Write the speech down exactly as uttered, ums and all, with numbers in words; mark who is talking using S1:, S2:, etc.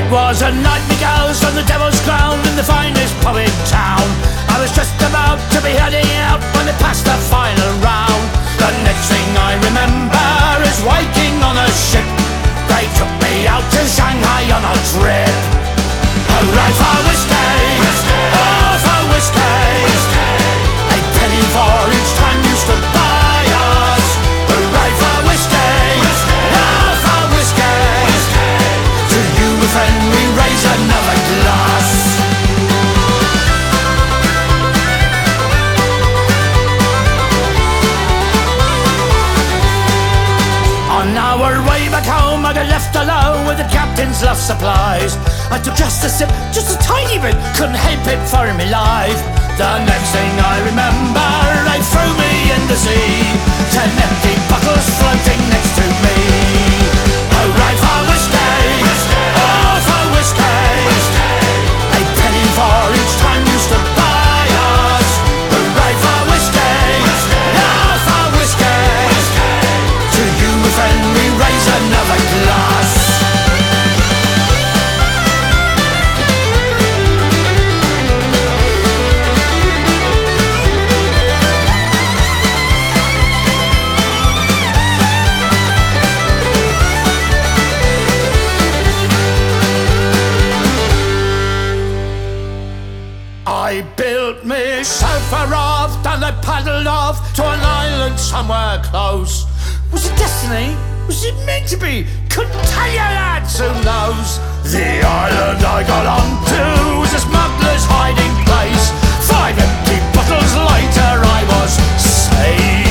S1: Was a night me goes on the Devil's Crown in the finest pub in town. I was just about to be heading out when they passed the final round. The next thing I remember is waking on a ship. They took me out to Shanghai on a trip. Hooray for whiskey, oh for whiskey, a penny for each time you stood by us. Hooray for whiskey, oh for whiskey, to you my friend we raise another glass. On our way back home I got left alone with the captain's lost supplies. I took just a sip, just a tiny bit, couldn't help it for me life. The next thing I remember, they threw me in the sea. Ten empty bottles floating next to me. Hooray for whiskey, oh for whiskey, a penny for each time you stood by us. Hooray for whiskey, oh for whiskey, to you my friend we raise another glass. I built myself a raft and I paddled off to an island somewhere close. Was it destiny? Was it meant to be? Couldn't tell you lads, who knows? The island I got onto was a smuggler's hiding place. Five empty bottles later I was saved.